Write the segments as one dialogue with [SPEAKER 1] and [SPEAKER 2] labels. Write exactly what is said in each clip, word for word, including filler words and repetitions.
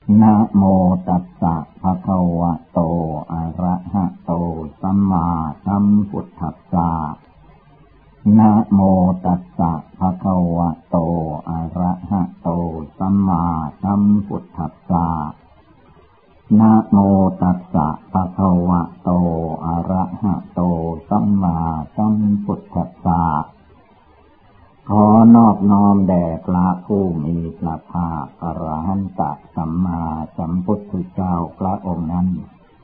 [SPEAKER 1] นะโมตัสสะภะคะวะโตอะระหะโตสัมมาสัมพุทธัสสะนะโมตัสสะภะคะวะโตอะระหะโตสัมมาสัมพุทธัสสะนะโมตัสสะภะคะวะโตอะระหะโตสัมมาสัมพุทธัสสะขอนอบน้อมแด่พระผู้มีพระภาคอรหันตสัมมาสัมพุทธเจ้าพระองค์นั้น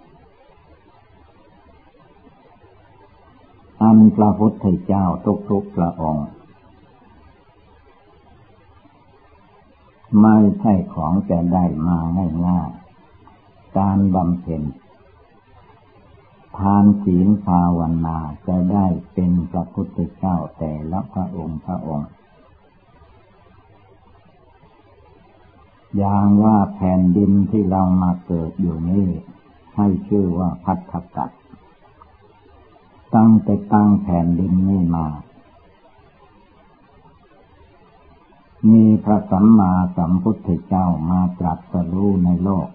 [SPEAKER 1] อันพระพุทธเจ้าทุกๆพระองค์ไม่ใช่ของจะได้มาง่ายๆการบำเพ็ญทานศีลภาวนาจะได้เป็นพระพุทธเจ้าแต่ละพระองค์พระองค์อย่างว่าแผ่นดินที่เรามาเกิดอยู่นี้ให้ชื่อว่าภัททกัสตั้งแต่ตั้งแผ่นดินนี้มามีพระสัมมาสัมพุทธเจ้ามาตรัสรู้ในโลก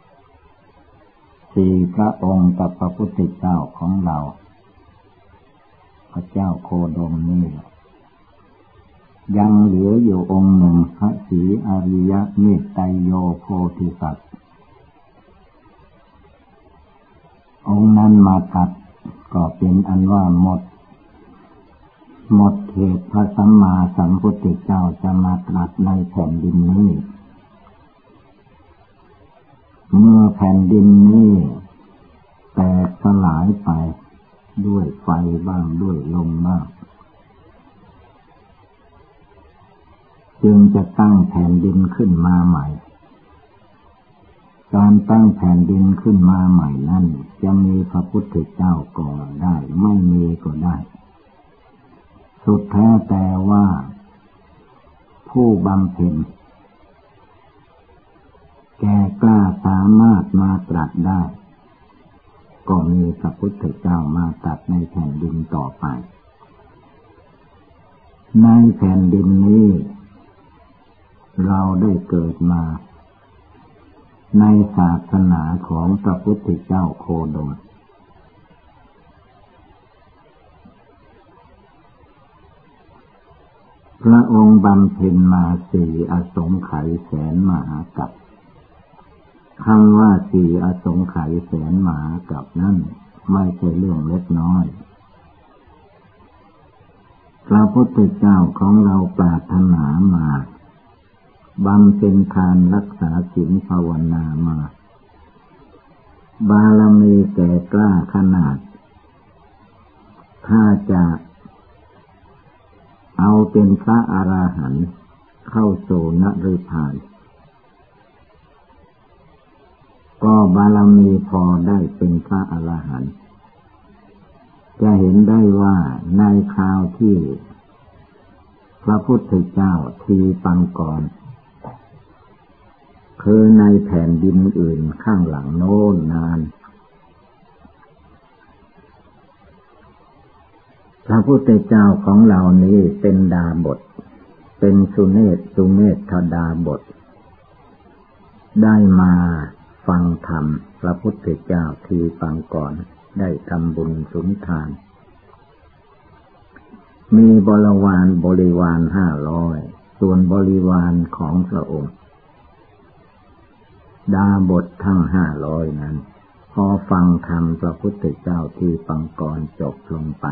[SPEAKER 1] สี่พระองค์กับพระพุทธเจ้าของเราพระเจ้าโคดมนี่ยังเหลืออยู่องค์หนึ่งพระศรีอริยเมตไตรโยโพธิสัตว์องค์นั้นมาตัดก็เป็นอันว่าหมดหมดเหตุพระสัมมาสัมพุทธเจ้าจะมาตรัสในแผ่นดินนี้เมื่อแผ่นดินนี้แตกสลายไปด้วยไฟบ้างด้วยลมบ้างจึงจะตั้งแผ่นดินขึ้นมาใหม่การตั้งแผ่นดินขึ้นมาใหม่นั้นจะมีพระพุทธเจ้าก็ได้ไม่มีก็ได้สุดแท้แต่ว่าผู้บำเพ็ญแก่กล้าสามารถมาตรัสได้ก็มีพระพุทธเจ้ามาตรัสในแผ่นดินต่อไปในแผ่นดินนี้เราได้เกิดมาในศาสนาของพระพุทธเจ้าโคดมพระองค์บำเพ็ญมาสี่อสงไขยแสนมหากัปคำว่าสี่อสงไขยแสนมหากัปนั้นไม่ใช่เรื่องเล็กน้อยพระพุทธเจ้าของเราปรารถนามาบำเพ็ญทานรักษาศีลภาวนามาบารมีแก่กล้าขนาดถ้าจะเอาเป็นพระอรหันต์เข้าสู่นฤพานก็บารมีพอได้เป็นพระอรหันต์จะเห็นได้ว่าในคราวที่พระพุทธเจ้าทีปังก่อนคือในแผ่นดินอื่นข้างหลังโน้นนานพระพุทธเจ้าของเรานี้เป็นดาบทเป็นสุเนศสุเมธดาบทได้มาฟังธรรมพระพุทธเจ้าทีปังก่อนได้ทำบุญสุนทานมีบริวารบริวารห้าร้อยส่วนบริวารของพระองค์ดาบททั้งห้าร้อยนั้นพอฟังธรรมพระพุทธเจ้าที่ปังก่อนจบลงไป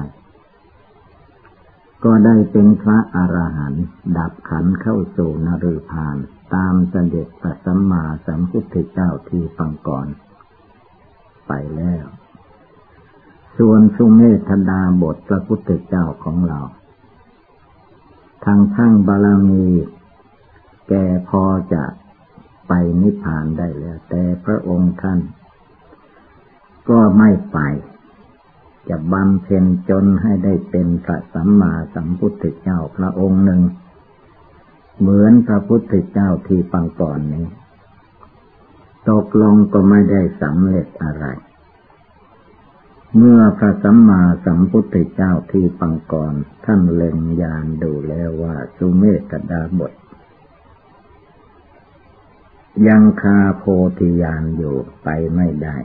[SPEAKER 1] ก็ได้เป็นพระอรหันต์ดับขันธ์เข้าสู่นฤพานตามเสด็จพระสัมมาสัมพุทธเจ้าที่ปังก่อนไปแล้วส่วนสุเมธดาบทพระพุทธเจ้าของเราทางทั้งบารมีแก่พอจะไปนิพพานได้แล้วแต่พระองค์ท่านก็ไม่ไปจะบำเพ็ญจนให้ได้เป็นพระสัมมาสัมพุทธเจ้าพระองค์หนึ่งเหมือนพระพุทธเจ้าที่ปังก่อนนี้ตกลงก็ไม่ได้สำเร็จอะไรเมื่อพระสัมมาสัมพุทธเจ้าที่ปังก่อนท่านเล็งญาณดูแล้วว่าสุเมธดาบทยังคาโพธิญาณอยู่ไปไม่ได้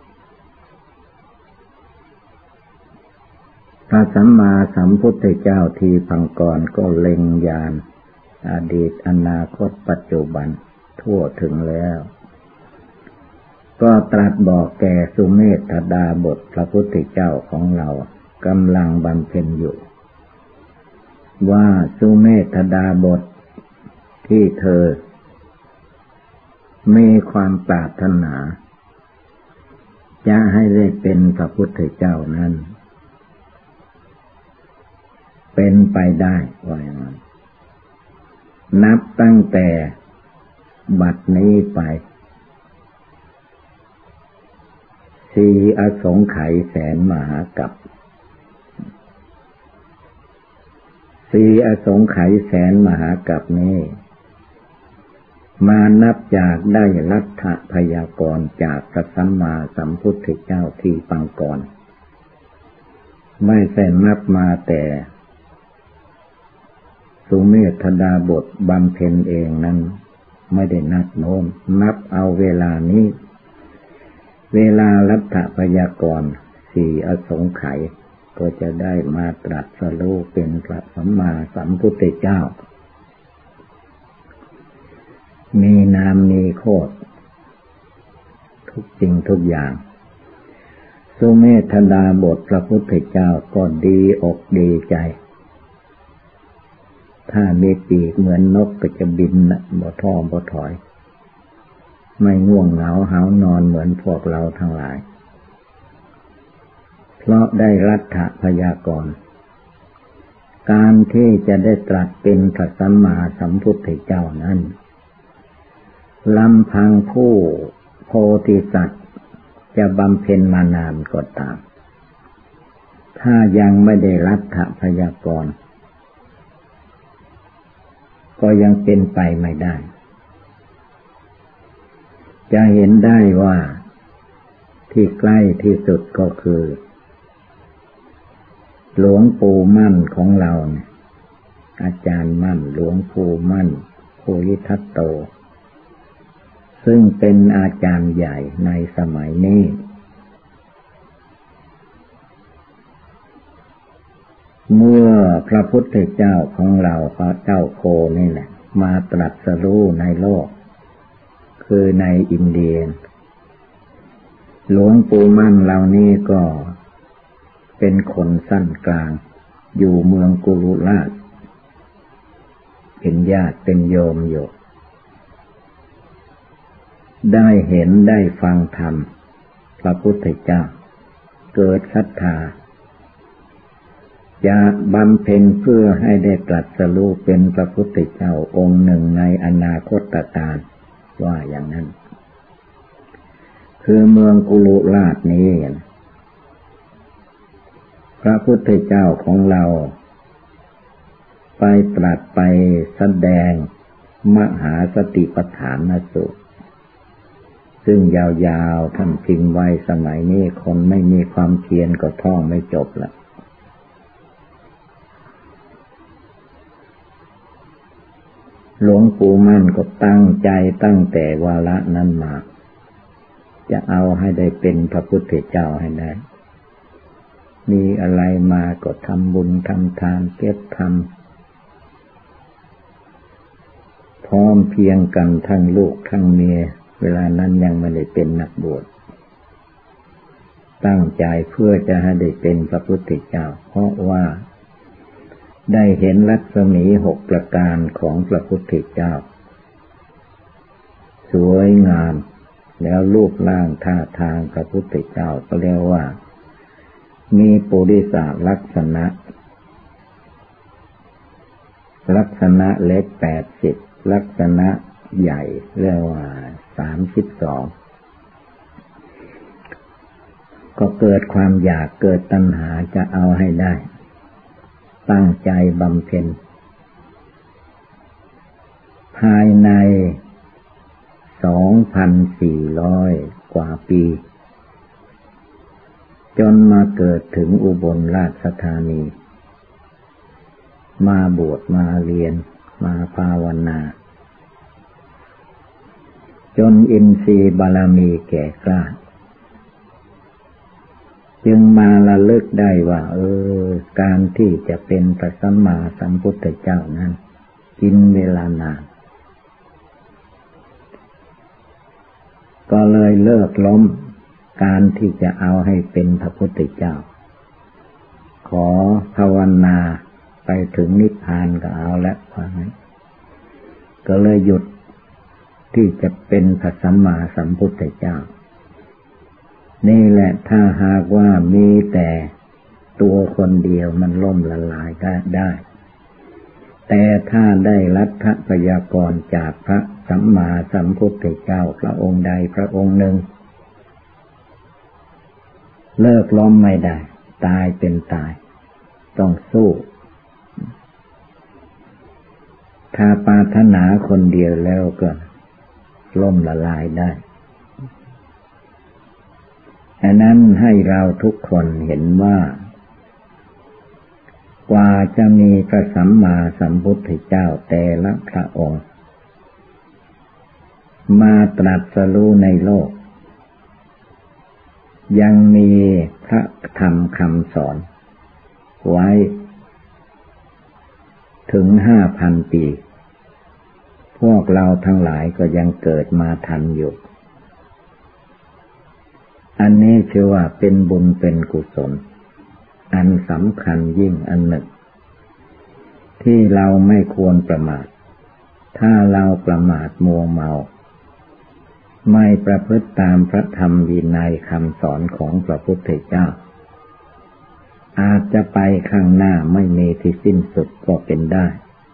[SPEAKER 1] พระสัมมาสัมพุทธเจ้าที่พังก่อนก็เล็งญาณอดีตอนาคตปัจจุบันทั่วถึงแล้วก็ตรัสบอกแก่สุเมธดาบทพระพุทธเจ้าของเรากำลังบำเพ็ญอยู่ว่าสุเมธดาบทที่เธอมีความปรารถนาจะให้ได้เป็นพระพุทธเจ้านั้นเป็นไปได้ว่าอย่างนั้นนับตั้งแต่บัดนี้ไปสี่อสงไขยแสนมหากัปสี่อสงไขยแสนมหากัปนี้มานับจากได้รัฐพยากรณ์จากพระสัมมาสัมพุทธเจ้าที่ปางก่อนไม่ใช่นับมาแต่สุเมธดาบทบำเพ็ญเองนั้นไม่ได้นับโน้นนับเอาเวลานี้เวลารัฐพยากรณ์สี่อสงไขยก็จะได้มาตรัสรู้เป็นพระสัมมาสัมพุทธเจ้ามีนามมีโคตรทุกสิ่งทุกอย่างสุเมธดาบทพระพุทธเจ้าก็ดีอกดีใจถ้ามีปีกเหมือนนกก็จะบินนะบ่ท้อบ่ถอยไม่ง่วงเหงาหาวนอนเหมือนพวกเราทั้งหลายเพราะได้รัฐพยากรณ์การที่จะได้ตรัสเป็นพระสัมมาสัมพุทธเจ้านั้นลำพังผู้โพธิสัตว์จะบำเพ็ญมานานก็ตามถ้ายังไม่ได้รัฐพยากรณ์ก็ยังเป็นไปไม่ได้จะเห็นได้ว่าที่ใกล้ที่สุดก็คือหลวงปู่มั่นของเราเนี่ยอาจารย์มั่นหลวงปู่มั่นภูริทัตโตซึ่งเป็นอาจารย์ใหญ่ในสมัยนี้เมื่อพระพุทธเจ้าของเราพระเจ้าโคนี่แหละมาตรัสรู้ในโลกคือในอินเดียหลวงปู่มั่นเหล่านี้ก็เป็นคนสั้นกลางอยู่เมืองกุรุราชเป็นญาติเป็นโยมอยู่ได้เห็นได้ฟังธรรมพระพุทธเจ้าเกิดศรัทธาจะบำเพ็ญเพื่อให้ได้ตรัสรู้เป็นพระพุทธเจ้าองค์หนึ่งในอนาคตการว่าอย่างนั้นคือเมืองกุรุราชนี้พระพุทธเจ้าของเราไปตรัสไปแสดงมหาสติปัฏฐานสูตรซึ่งยาวๆท่านพิมพ์ไว้สมัยนี้คนไม่มีความเพียรก็ท่องไม่จบละหลวงปู่มั่นก็ตั้งใจตั้งแต่วาระนั้นมาจะเอาให้ได้เป็นพระพุทธเจ้าให้ได้มีอะไรมาก็ทำบุญทำทานเก็บทำพร้อมเพียงกันทั้งลูกทั้งเมียเวลานั้นยังไม่ได้เป็นนักบวชตั้งใจเพื่อจะให้ได้เป็นพระพุทธเจ้าเพราะว่าได้เห็นลักษมีหกประการของพระพุทธเจ้าสวยงามแล้วรูปร่างท่าทางพระพุทธเจ้าก็เรียกว่ามีปุริสลักษณะลักษณะเล็กแปดสิบลักษณะใหญ่เรียกว่าสามสิบสองก็เกิดความอยากเกิดตัณหาจะเอาให้ได้ตั้งใจบำเพ็ญภายในสองพันสี่ร้อยกว่าปีจนมาเกิดถึงอุบลราชธานีมาบวชมาเรียนมาภาวนาจนอินทรีย์บารมีแก่กล้าจึงมาระลึกได้ว่าเออการที่จะเป็นพระสัมมาสัมพุทธเจ้านั้นกินเวลานานก็เลยเลิกล้มการที่จะเอาให้เป็นพระพุทธเจ้าขอภาวนาไปถึงนิพพานก็เอาละว่างั้นก็เลยหยุดที่จะเป็นพระสัมมาสัมพุทธเจ้านี่แหละถ้าหากว่ามีแต่ตัวคนเดียวมันล่มละลายได้ได้แต่ถ้าได้รัฐพยากรณ์จากพระสัมมาสัมพุทธเจ้าพระองค์ใดพระองค์หนึ่งเลิกล้มไม่ได้ตายเป็นตายต้องสู้ถ้าปรารถนาคนเดียวแล้วก็ล่มละลายได้ฉะนั้นให้เราทุกคนเห็นว่ากว่าจะมีพระสัมมาสัมพุทธเจ้าแต่ละพระองค์มาตรัสรู้ในโลกยังมีพระธรรมคำสอนไว้ถึงห้าพันปีพวกเราทั้งหลายก็ยังเกิดมาทันอยู่อันนี้ชื่อว่าเป็นบุญเป็นกุศลอันสำคัญยิ่งอันหนึ่งที่เราไม่ควรประมาทถ้าเราประมาทมัวเมาไม่ประพฤติตามพระธรรมวินัยคำสอนของพระพุทธเจ้าอาจจะไปข้างหน้าไม่มีที่สิ้นสุดก็เป็นได้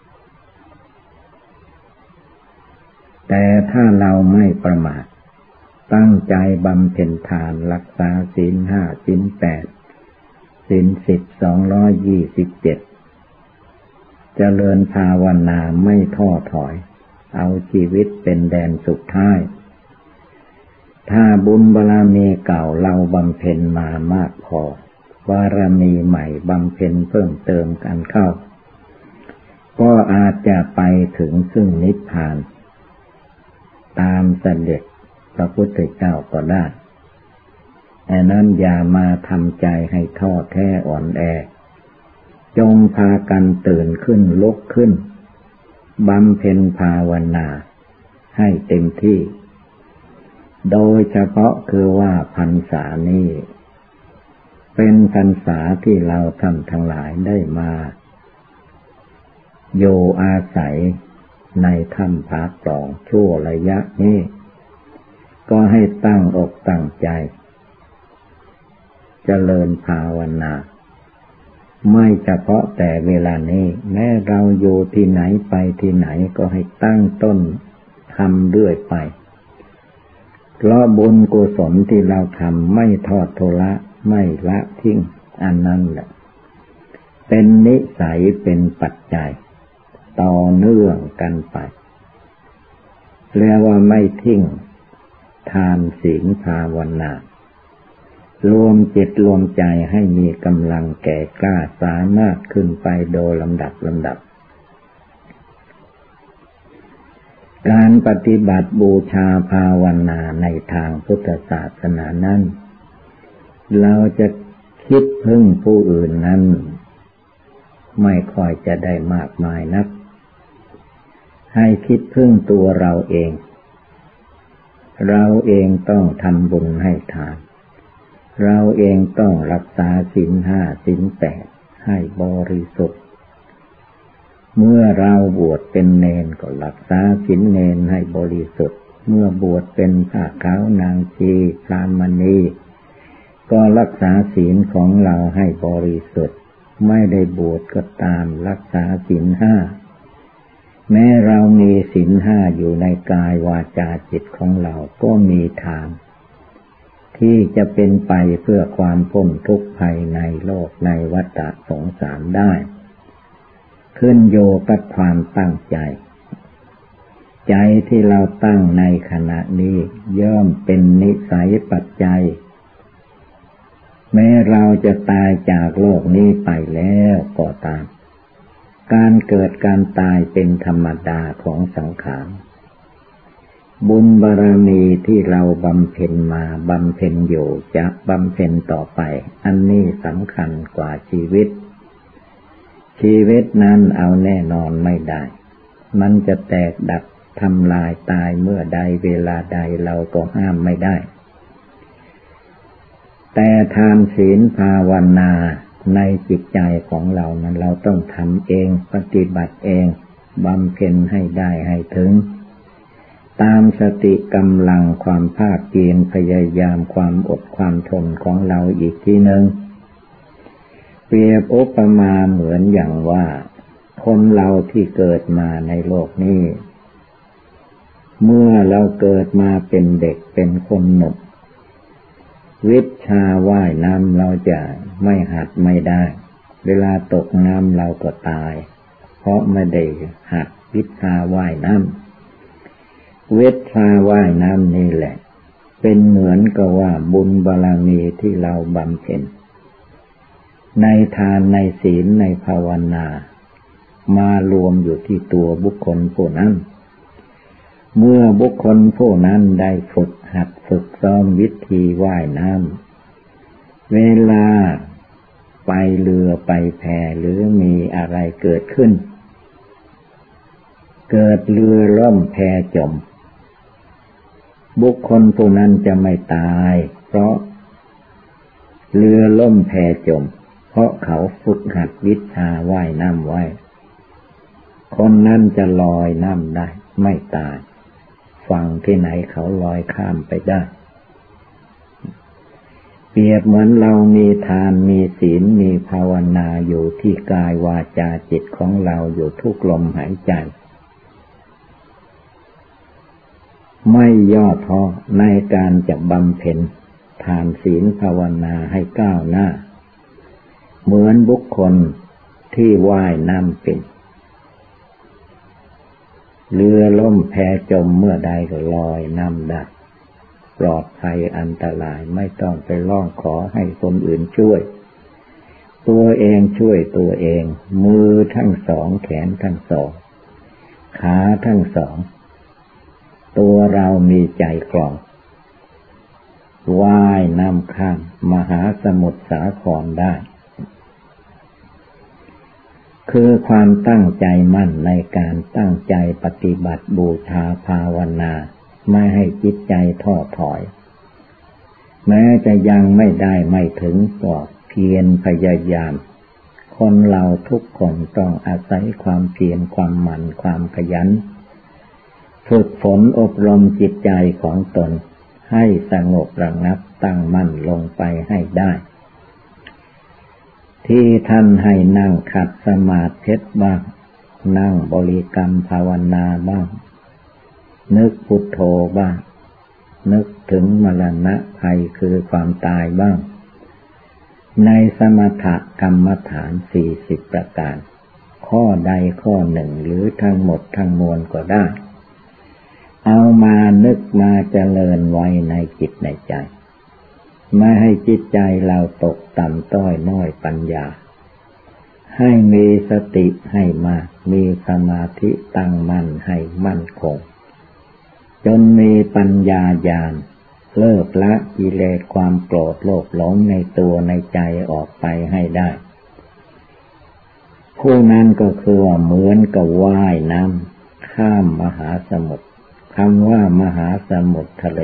[SPEAKER 1] แต่ถ้าเราไม่ประมาทตั้งใจบำเพ็ญทานรักษาศีลห้าศีลแปดศีลสิบสองร้อยยี่สิบเจ็ดเจริญภาวนาไม่ท้อถอยเอาชีวิตเป็นแดนสุดท้ายถ้าบุญบารมีเก่าเราบำเพ็ญมามากพอบารมีใหม่บำเพ็ญเพิ่มเติมกันเข้าก็อาจจะไปถึงซึ่งนิพพานตามเสด็จพระพุทธเจ้าก็ได้แต่นั้นอย่ามาทำใจให้ท้อแท้อ่อนแอจงพากันตื่นขึ้นลุกขึ้นบำเพ็ญภาวนาให้เต็มที่โดยเฉพาะคือว่าพรรษานี้เป็นพรรษาที่เราท่านทั้งหลายได้มาโยอาศัยในถ้ำผาปล่องชั่วระยะนี้ก็ให้ตั้งอกตั้งใจเจริญภาวนาไม่เฉพาะแต่เวลานี้แม้เราอยู่ที่ไหนไปที่ไหนก็ให้ตั้งต้นทำเรื่อยไปเพราะบุญกุศลที่เราทำไม่ทอดทุละไม่ละทิ้งอันนั้นแหละเป็นนิสัยเป็นปัจจัยต่อเนื่องกันไปเรียกว่าไม่ทิ้งทานศีลภาวนารวมจิตรวมใจให้มีกำลังแก่กล้าสามารถขึ้นไปโดยลำดับลำดับการปฏิบัติบูชาภาวนาในทางพุทธศาสนานั้นเราจะคิดพึ่งผู้อื่นนั้นไม่ค่อยจะได้มากมายนักให้คิดพึ่งตัวเราเองเราเองต้องทำบุญให้ทานเราเองต้องรักษาศีลห้าศีลแปดให้บริสุทธิ์เมื่อเราบวชเป็นเณรก็รักษาศีลเณรให้บริสุทธิ์เมื่อบวชเป็นผ้าขาวนางชีพรามณีก็รักษาศีลของเราให้บริสุทธิ์ไม่ได้บวชก็ตามรักษาศีลห้าแม้เรามีศีลห้าอยู่ในกายวาจาจิตของเราก็มีทางที่จะเป็นไปเพื่อความพ้นทุกข์ภายในโลกในวัฏสงสารได้ขึ้นโยกับความตั้งใจใจที่เราตั้งในขณะนี้ย่อมเป็นนิสัยปัจจัยแม้เราจะตายจากโลกนี้ไปแล้วก็ตามการเกิดการตายเป็นธรรมดาของสังขารบุญบารมีที่เราบำเพ็ญมาบำเพ็ญอยู่จะบำเพ็ญต่อไปอันนี้สำคัญกว่าชีวิตชีวิตนั้นเอาแน่นอนไม่ได้มันจะแตกดับทำลายตายเมื่อใดเวลาใดเราก็ห้ามไม่ได้แต่ทานศีลภาวนาในจิตใจของเรานั้นเราต้องทำเองปฏิบัติเองบำเพ็ญให้ได้ให้ถึงตามสติกำลังความภาคเพียรพยายามความอดความทนของเราอีกทีหนึ่งเปรียบอุปมาเหมือนอย่างว่าคนเราที่เกิดมาในโลกนี้เมื่อเราเกิดมาเป็นเด็กเป็นคนหนุ่มวิชาว่ายน้ำเราจะไม่หัดไม่ได้เวลาตกน้ำเราก็ตายเพราะไม่ได้หัดวิชาว่ายน้ำวิชาว่ายน้ำนี่แหละเป็นเหมือนกับว่าบุญบารมีที่เราบำเพ็ญในทานในศีลในภาวนามารวมอยู่ที่ตัวบุคคลผู้นั้นเมื่อบุคคลผู้นั้นได้ฝึกหัดฝึกซ้อมวิธีว่ายน้ำเวลาไปเรือไปแพหรือมีอะไรเกิดขึ้นเกิดเรือล่มแพจมบุคคลผู้นั้นจะไม่ตายเพราะเรือล่มแพจมเพราะเขาฝึกหัดวิชาว่ายน้ำไว้คนนั้นจะลอยน้ำได้ไม่ตายฝั่งที่ไหนเขาลอยข้ามไปได้เปรียบเหมือนเรามีทานมีศีลมีภาวนาอยู่ที่กายวาจาจิตของเราอยู่ทุกลมหายใจไม่ย่อท้อในการจะบำเพ็ญทานศีลภาวนาให้ก้าวหน้าเหมือนบุคคลที่ว่ายน้ำเป็นเรือล่มแพจมเมื่อใดก็ลอยน้ำได้ปลอดภัยอันตรายไม่ต้องไปร้องขอให้คนอื่นช่วยตัวเองช่วยตัวเองมือทั้งสองแขนทั้งสองขาทั้งสองตัวเรามีใจกลองว่ายน้ำข้ามมหาสมุทรสาครได้คือความตั้งใจมั่นในการตั้งใจปฏิบัติบูชาภาวนาไม่ให้จิตใจท้อถอยแม้จะยังไม่ได้ไม่ถึงก็เพียรพยายามคนเราทุกคนต้องอาศัยความเพียรความหมั่นความขยันฝึกฝนอบรมจิตใจของตนให้สงบระงับตั้งมั่นลงไปให้ได้ที่ท่านให้นั่งขัดสมาธิบ้างนั่งบริกรรมภาวนาบ้างนึกพุทโธบ้างนึกถึงมรณะภัยคือความตายบ้างในสมถกรรมฐานสี่สิบประการข้อใดข้อหนึ่งหรือทั้งหมดทั้งมวลก็ได้เอามานึกมาเจริญไว้ในจิตในใจไม่ให้จิตใจเราตกต่ำต้อยน้อยปัญญาให้มีสติให้มากมีสมาธิตั้งมั่นให้มั่นคงจนมีปัญญาญาณเลิกละกิเลสความโกรธโลภหลงในตัวในใจออกไปให้ได้ผู้นั้นก็คือว่าเหมือนกับว่ายน้ำข้ามมหาสมุทรคำว่ามหาสมุทรทะเล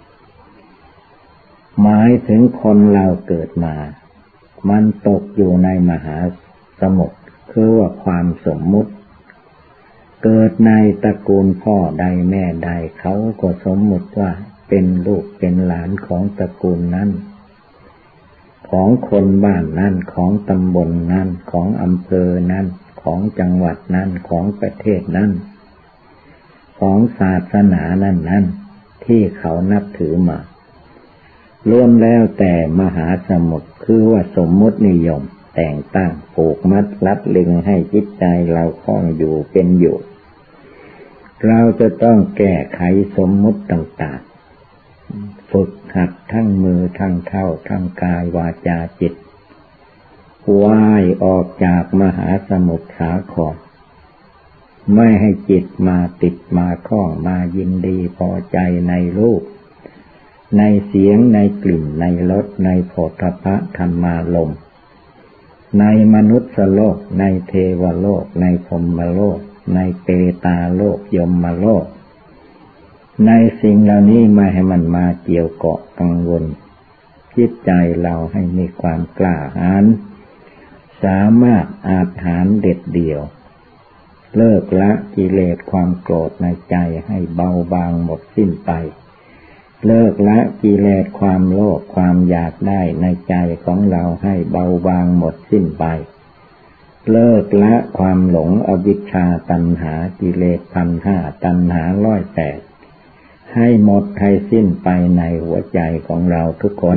[SPEAKER 1] หมายถึงคนเราเกิดมามันตกอยู่ในมหาสมุทรคือว่าความสมมุติเกิดในตระกูลพ่อใดแม่ใดเขาก็สมมุติว่าเป็นลูกเป็นหลานของตระกูลนั้นของคนบ้านนั้นของตำบลนั้นของอำเภอนั้นของจังหวัดนั้นของประเทศนั้นของศาสนานั้นนั้นที่เขานับถือมาล้วนแล้วแต่มหาสมุทรคือว่าสมมุตินิยมแต่งตั้งผูกมัดลัดลึงให้จิตใจเราคล้องอยู่เป็นอยู่เราจะต้องแก้ไขสมมุติต่างๆฝึกหัดทั้งมือทั้งเท้าทั้งกายวาจาจิตว่ายออกจากมหาสมุทรสาครไม่ให้จิตมาติดมาคล้องมายินดีพอใจในรูปในเสียงในกลิ่นในรสในโผฏฐัพพะธรรมารมณ์ในมนุษย์โลกในเทวโลกในพรหมโลกในเปตาโลกยมโลกในสิ่งเหล่านี้ไม่ให้มันมาเกี่ยวเกาะกังวลจิตใจเราให้มีความกล้าหาญสามารถอาจหาญเด็ดเดี่ยวเลิกละกิเลสความโกรธในใจให้เบาบางหมดสิ้นไปเลิกละกิเลสความโลภความอยากได้ในใจของเราให้เบาบางหมดสิ้นไปเลิกละความหลงอวิชชาตัณหากิเลสพันห้าตัณหาร้อยแปดให้หมดให้สิ้นไปในหัวใจของเราทุกคน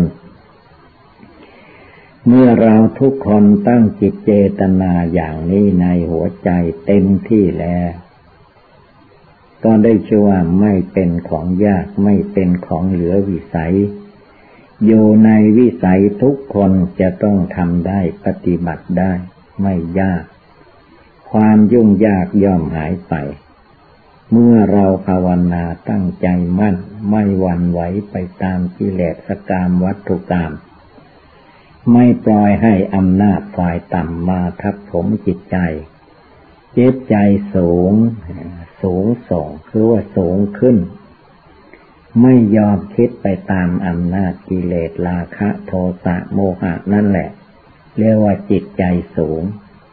[SPEAKER 1] เมื่อเราทุกคนตั้งจิตเจตนาอย่างนี้ในหัวใจเต็มที่แล้วก็ได้ชื่อว่าไม่เป็นของยากไม่เป็นของเหลือวิสัยอยู่ในวิสัยทุกคนจะต้องทำได้ปฏิบัติได้ไม่ยากความยุ่งยากย่อมหายไปเมื่อเราภาวนาตั้งใจมั่นไม่หวั่นไหวไปตามกิเลสกามวัตถุกรรมไม่ปล่อยให้อำนาจฝ่ายต่ำมาทับถมจิตใจจิตใจสูงสูงส่งคือว่าสูงขึ้นไม่ยอมคิดไปตามอำนาจกิเลสราคะโทสะโมหะนั่นแหละเรียกว่าจิตใจสูง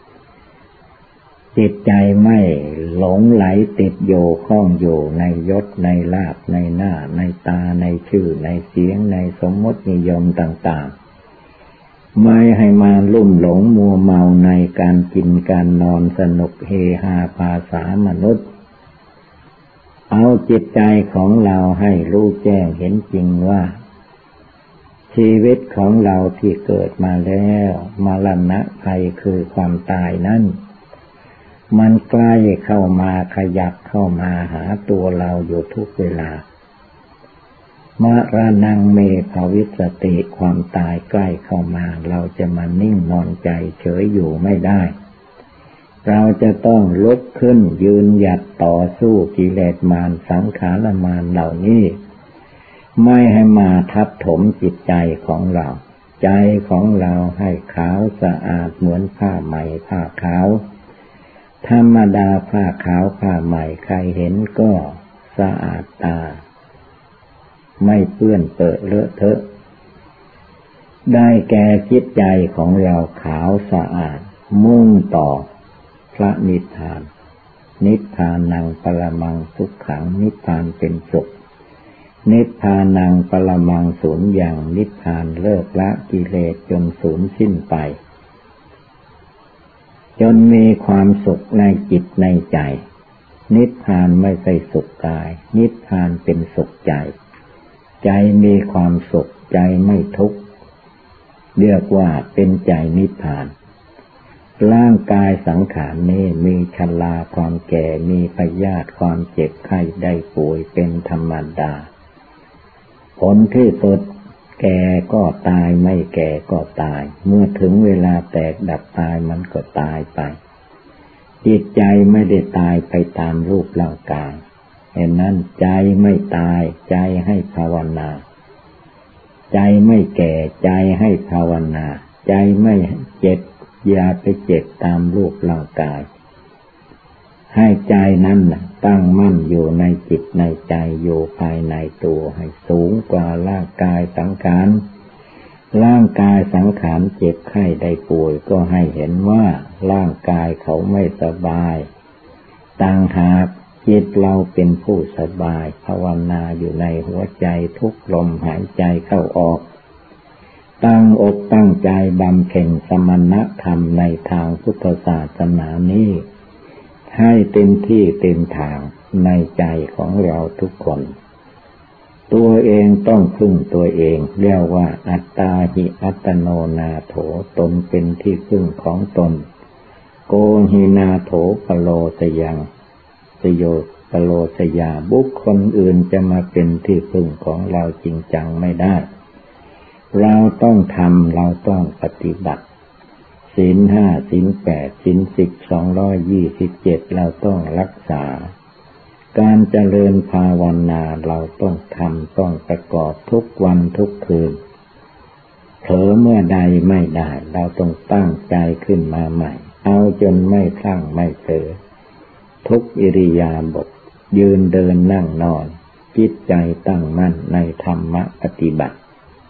[SPEAKER 1] จิตใจไม่หลงไหลติดโยข้องอยู่ในยศในลาภในหน้าในตาในชื่อในเสียงในสมมตินิยมต่างๆไม่ให้มาลุ่มหลงมัวเมาในการกินการนอนสนุกเฮฮาภาษามนุษย์เอาจิตใจของเราให้รู้แจ้งเห็นจริงว่าชีวิตของเราที่เกิดมาแล้วมรณะภัยคือความตายนั้นมันใกล้เข้ามาขยับเข้ามาหาตัวเราอยู่ทุกเวลามรณังเมภวิสติความตายใกล้เข้ามาเราจะมานิ่งนอนใจเฉยอยู่ไม่ได้เราจะต้องลุกขึ้นยืนหยัดต่อสู้กิเลสมารสังขารมารเหล่านี้ไม่ให้มาทับถมจิตใจของเราใจของเราให้ขาวสะอาดเหมือนผ้าไหมผ้าขาวธรรมดาผ้าขาวผ้าไหมใครเห็นก็สะอาดตาไม่เปื้อนเปื้อนเลอะเทอะได้แก่จิตใจของเราขาวสะอาดมุ่งต่อพระนิพพานนิพพานังปรมังสุขขังนิพพานเป็นสุขนิพพานังปรมังสูญอย่างนิพพานเลิกละกิเลสจนสูญสิ้นไปจนมีความสุขในจิตในใจนิพพานไม่ใช่สุขกายนิพพานเป็นสุขใจใจมีความสุขใจไม่ทุกข์เรียกว่าเป็นใจนิพพานร่างกายสังขารนี้มีชราความแก่มีพยาธิความเจ็บไข้ได้ป่วยเป็นธรรมดาผลที่สุดแก่ก็ตายไม่แก่ก็ตายเมื่อถึงเวลาแตกดับตายมันก็ตายไปจิตใจไม่ได้ตายไปตามรูปร่างกายฉะนั้นใจไม่ตายใจให้ภาวนาใจไม่แก่ใจให้ภาวนาใจไม่เจ็บอย่าไปเจ็บตามรูปร่างกายให้ใจนั้นตั้งมั่นอยู่ในจิตในใจอยู่ภายในตัวให้สูงกว่าร่างกายสังขารร่างกายสังขารเจ็บไข้ได้ป่วยก็ให้เห็นว่าร่างกายเขาไม่สบายต่างหากจิตเราเป็นผู้สบายภาวนาอยู่ในหัวใจทุกลมหายใจเข้าออกตั้งอกตั้งใจบำเพ็ญสมณธรรมในทางพุทธศาสนานี้ให้เต็มที่เต็มทางในใจของเราทุกคนตัวเองต้องพึ่งตัวเองเรียกว่าอัตตาหิอัตโนนาโถตนเป็นที่พึ่งของตนโกหินาโถปโลสยังสโยปโลสยาบุคคลอื่นจะมาเป็นที่พึ่งของเราจริงจังไม่ได้เราต้องทำเราต้องปฏิบัติศีลห้าศีลแปดศีลสิบสองร้อยยี่สิบเจ็ดเราต้องรักษาการเจริญภาวนาเราต้องทำต้องประกอบทุกวันทุกคืนเผลอเมื่อใดไม่ได้เราต้องตั้งใจขึ้นมาใหม่เอาจนไม่พลั้งไม่เผลอทุกอิริยาบถยืนเดินนั่งนอนจิตใจตั้งมั่นในธรรมปฏิบัติ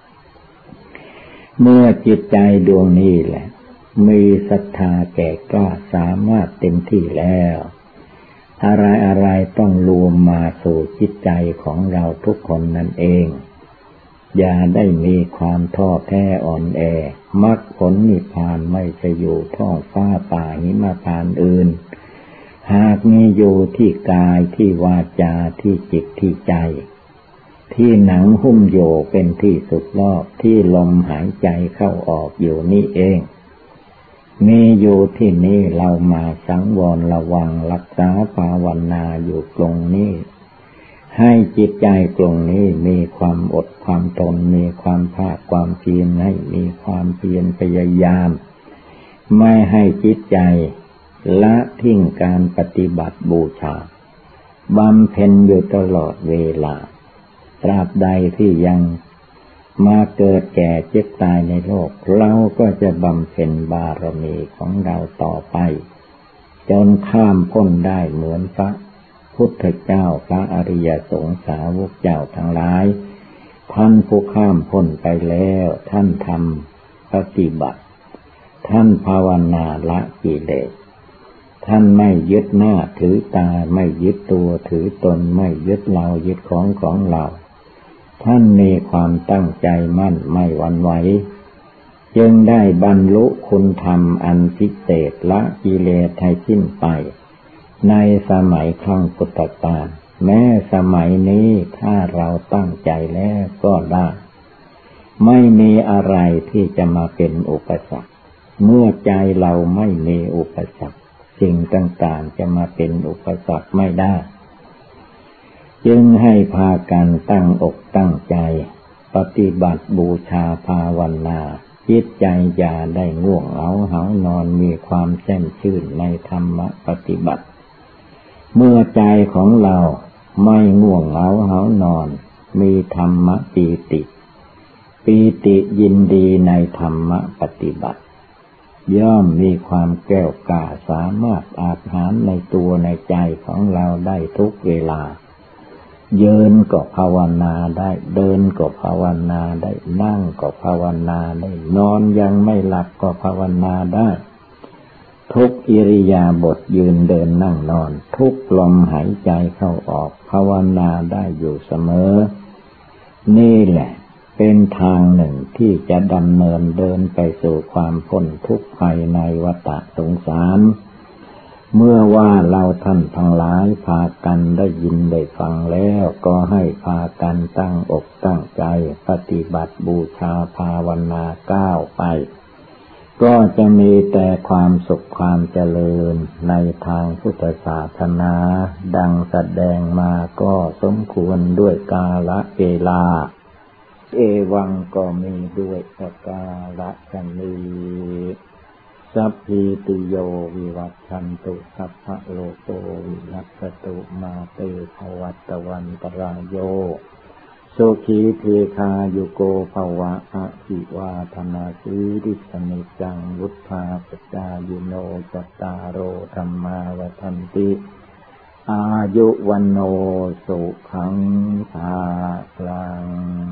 [SPEAKER 1] เมื่อจิตใจดวงนี้แหละมีศรัทธาแก่กล้าสามารถเต็มที่แล้วอะไรอะไรต้องรวมมาสู่จิตใจของเราทุกคนนั่นเองอย่าได้มีความท้อแท้อ่อนแอมรรคผลนิพพานไม่ใช่อยู่ท้องฟ้าป่าหิมพานต์อื่นหากมีอยู่ที่กายที่วาจาที่จิตที่ใจที่หนังหุ้มโยเป็นที่สุดรอบที่ลมหายใจเข้าออกอยู่นี่เองมีอยู่ที่นี่เรามาสังวรระวังรักษาภาวนาอยู่ตรงนี้ให้จิตใจตรงนี้มีความอดความทนมีความภาคความเพียรให้มีความเพียรพยายามไม่ให้จิตใจละทิ้งการปฏิบัติบูชาบำเพ็ญอยู่ตลอดเวลาตราบใดที่ยังมาเกิดแก่เจ็บตายในโลกเราก็จะบำเพ็ญบารมีของเราต่อไปจนข้ามพ้นได้เหมือนพระพุทธเจ้าพระอริยสงฆ์สาวกเจ้าทั้งหลายท่านผู้ข้ามพ้นไปแล้วท่านทำปฏิบัติท่านภาวนาละกิเลสท่านไม่ยึดหน้าถือตาไม่ยึดตัวถือตนไม่ยึดเรายึดของของเราท่านมีความตั้งใจมั่นไม่หวั่นไหวจึงได้บรรลุคุณธรรมอันพิเศษละกิเลสให้สิ้นไปในสมัยครั้งพุทธกาลแม้สมัยนี้ถ้าเราตั้งใจแล้วก็ได้ไม่มีอะไรที่จะมาเป็นอุปสรรคเมื่อใจเราไม่มีอุปสรรคสิ่งต่างๆจะมาเป็นอุปสรรคไม่ได้จึงให้พากันตั้งอกตั้งใจปฏิบัติบูชาภาวนาจิตใจอย่าได้ง่วงเหงาหานอนมีความแช่มชื่นในธรรมปฏิบัติเมื่อใจของเราไม่ง่วงเหงาหานอนมีธรรมปีติปีติยินดีในธรรมปฏิบัติย่อมมีความแก้วกล้าสามารถอาจหารในตัวในใจของเราได้ทุกเวลายืนก็ภาวนาได้เดินก็ภาวนาได้นั่งก็ภาวนาได้นอนยังไม่หลับก็ภาวนาได้ทุกอิริยาบถยืนเดินนั่งนอนทุกลมหายใจเข้าออกภาวนาได้อยู่เสมอนี่แหละเป็นทางหนึ่งที่จะดำเนินเดินไปสู่ความพ้นทุกข์ภายในวัฏสงสารเมื่อว่าเราท่านทั้งหลายพากันได้ยินได้ฟังแล้วก็ให้พากันตั้งอกตั้งใจปฏิบัติบูชาภาวนาก้าวไปก็จะมีแต่ความสุขความเจริญในทางพุทธศาสนาดังแสดงมาก็สมควรด้วยกาลเวลาเอวังก็มีด้วยประกาศนี้สัพพิติโยวิวัชชันตุสัพพะโลกโกวินัสสตุมาเตภวัตวันตรายโยสุขีเทคายุโกภวะอภิวาทนาสีริสนิจังวุฒาปจายุโนจตารโอธรรมาวทันติอายุวันโนสุขังภาลัง